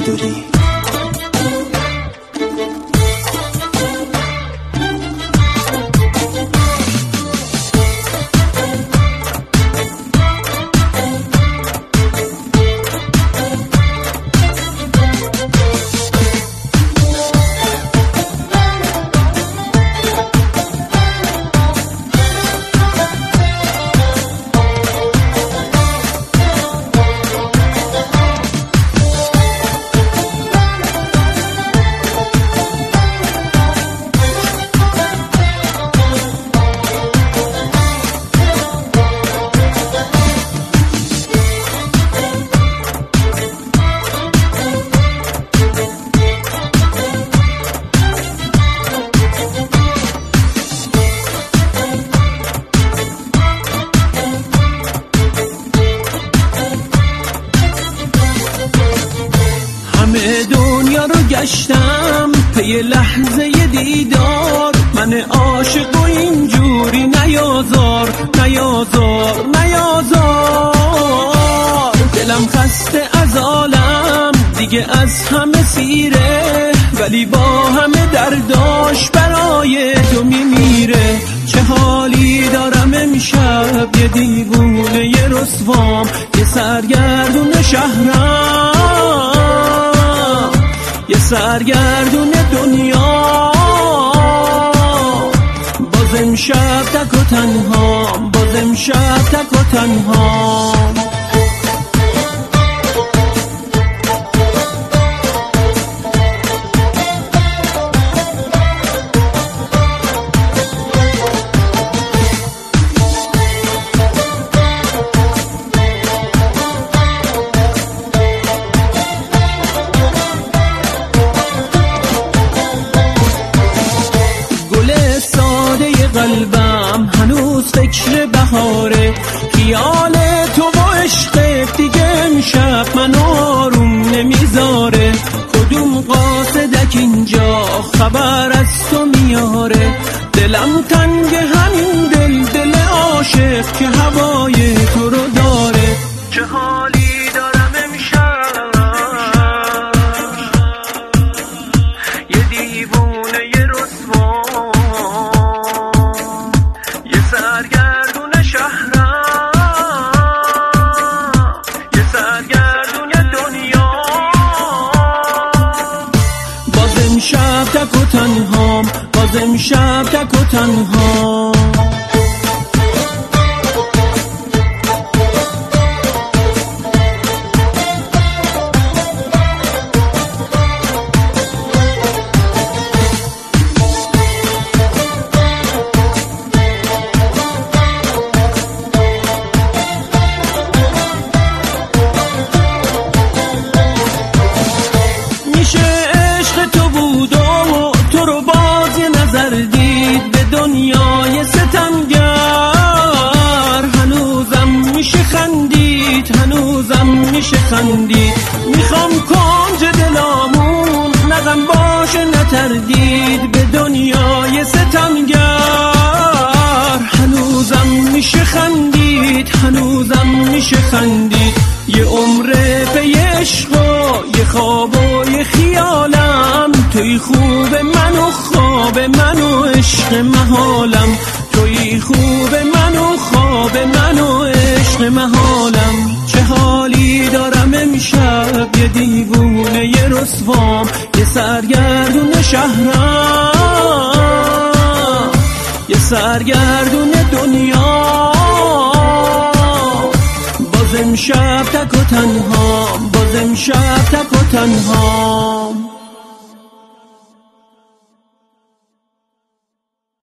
بهادری. همه دنیا رو گشتم پی لحظه دیدار، من عاشق و اینجوری نیازار نیازار نیازار. دلم خسته از عالم دیگه از همه سیره، ولی با همه درداش برای تو میمیره. چه حالی دارم امشب، یه دیوونه یه رسوام، یه سرگردون شهرم، یه سرگردون دنیا. باز امشب تک و تنهام، باز امشب تک و تنهام. قلبم هنوز فکر بهاره، خیال تو و عشقت دیگه امشب من آروم نمیذاره. کدوم قاصدک اینجا خبر از تو میاره، دلم تنگ همین دل عاشق که هوای تو رو داره. چه حالی دارم امشب، یه دیوونه یه رسوا، سرگردون شهرم، یه سرگردون دنیا. باز امشب تک و تنهام، باز امشب تک و تنهام. دنیای ستمگر هنوزم میشه خندید، هنوزم میشه خندید. میخوام کنج دلامون نغم باشه نتردید، به دنیای ستمگر هنوزم میشه خندید، هنوزم میشه خندید. یه عمره پی عشق و یه خواب و یه خیالم، توی خوب من و خواب من و عشق محالم، توی خوب من و خواب من و عشق محالم. چه حالی دارم امشب، یه دیوونه یه رسوام، یه سرگردون شهرم، یه سرگردون دنیا. باز امشب تک و تنهام، باز امشب تک و تنهام.